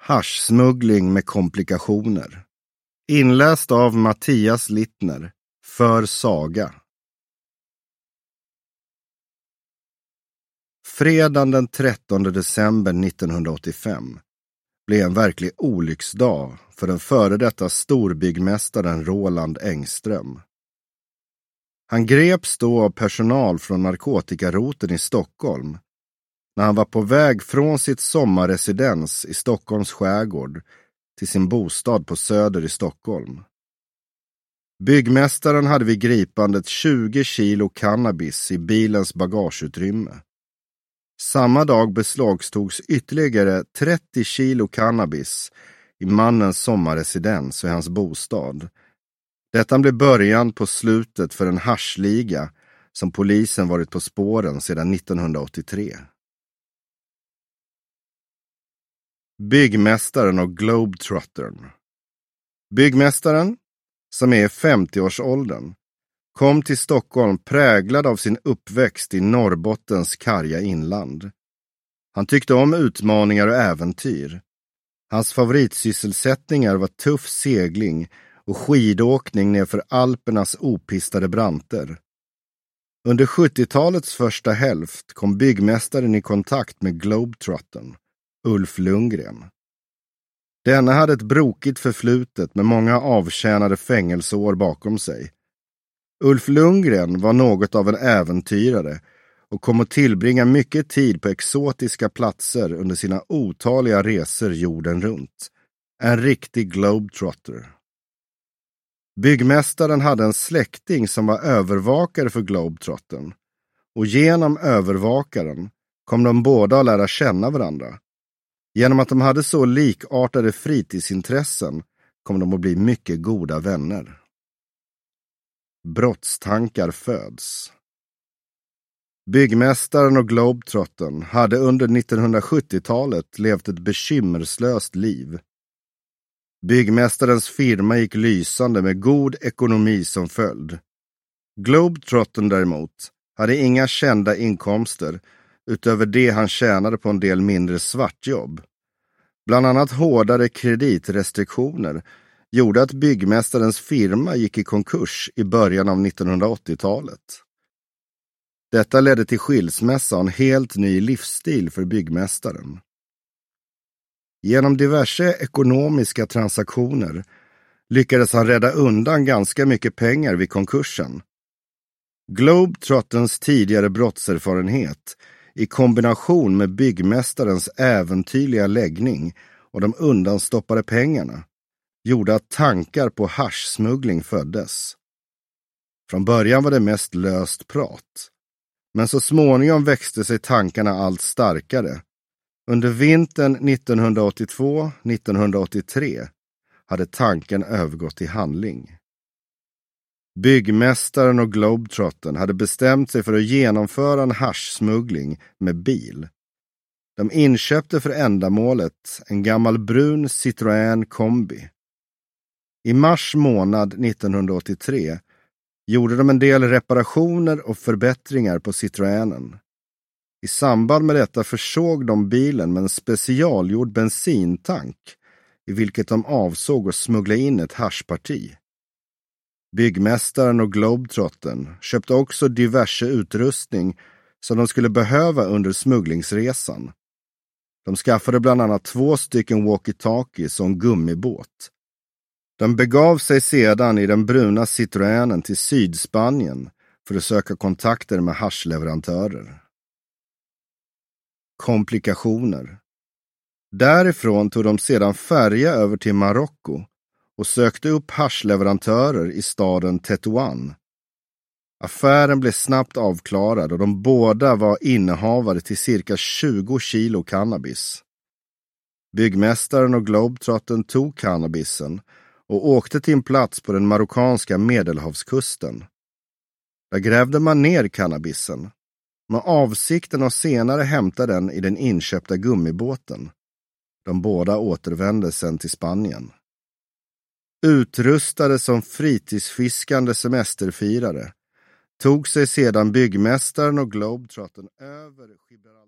Haschsmuggling med komplikationer. Inläst av Mattias Littner för Saga. Fredagen den 13 december 1985 blev en verklig olycksdag för den före detta storbyggmästaren Roland Engström. Han greps då av personal från narkotikaroten i Stockholm när han var på väg från sitt sommarresidens i Stockholms skärgård till sin bostad på Söder i Stockholm. Byggmästaren hade vid gripandet 20 kilo cannabis i bilens bagageutrymme. Samma dag beslagtogs ytterligare 30 kilo cannabis i mannens sommarresidens och hans bostad. Detta blev början på slutet för en haschliga som polisen varit på spåren sedan 1983. Byggmästaren och Globetrottern. Byggmästaren, som är i 50-årsåldern, kom till Stockholm präglad av sin uppväxt i Norrbottens karga inland. Han tyckte om utmaningar och äventyr. Hans favoritsysselsättningar var tuff segling och skidåkning nerför Alpernas opistade branter. Under 70-talets första hälft kom byggmästaren i kontakt med Globetrottern, Ulf Lundgren. Denna hade ett brokigt förflutet med många avtjänade fängelseår bakom sig. Ulf Lundgren var något av en äventyrare och kom att tillbringa mycket tid på exotiska platser under sina otaliga resor jorden runt. En riktig globetrotter. Byggmästaren hade en släkting som var övervakare för Globetrottern och genom övervakaren kom de båda att lära känna varandra. Genom att de hade så likartade fritidsintressen kom de att bli mycket goda vänner. Brottstankar föds. Byggmästaren och Globetrottern hade under 1970-talet levt ett bekymmerslöst liv. Byggmästarens firma gick lysande med god ekonomi som följd. Globetrottern däremot hade inga kända inkomster utöver det han tjänade på en del mindre svartjobb. Bland annat hårdare kreditrestriktioner gjorde att byggmästarens firma gick i konkurs i början av 1980-talet. Detta ledde till skilsmässa och en helt ny livsstil för byggmästaren. Genom diverse ekonomiska transaktioner lyckades han rädda undan ganska mycket pengar vid konkursen. Globetrotterns tidigare brottserfarenhet i kombination med byggmästarens äventyrliga läggning och de undanstoppade pengarna gjorde att tankar på haschsmuggling föddes. Från början var det mest löst prat, men så småningom växte sig tankarna allt starkare. Under vintern 1982-1983 hade tanken övergått till handling. Byggmästaren och Globetrottern hade bestämt sig för att genomföra en haschsmuggling med bil. De inköpte för ändamålet en gammal brun Citroën kombi. I mars månad 1983 gjorde de en del reparationer och förbättringar på Citroënen. I samband med detta försåg de bilen med en specialgjord bensintank i vilket de avsåg att smuggla in ett haschparti. Byggmästaren och Globetrottern köpte också diverse utrustning som de skulle behöva under smugglingsresan. De skaffade bland annat 2 walkie-talkies och en gummibåt. De begav sig sedan i den bruna Citroënen till Sydspanien för att söka kontakter med haschleverantörer. Komplikationer. Därifrån tog de sedan färja över till Marocko och sökte upp haschleverantörer i staden Tétouan. Affären blev snabbt avklarad och de båda var innehavare till cirka 20 kilo cannabis. Byggmästaren och Globetrottern tog cannabisen och åkte till en plats på den marockanska medelhavskusten. Där grävde man ner cannabisen med avsikten att senare hämta den i den inköpta gummibåten. De båda återvände sedan till Spanien. Utrustade som fritidsfiskande semesterfirare tog sig sedan byggmästaren och Globetrottern över Gibraltar.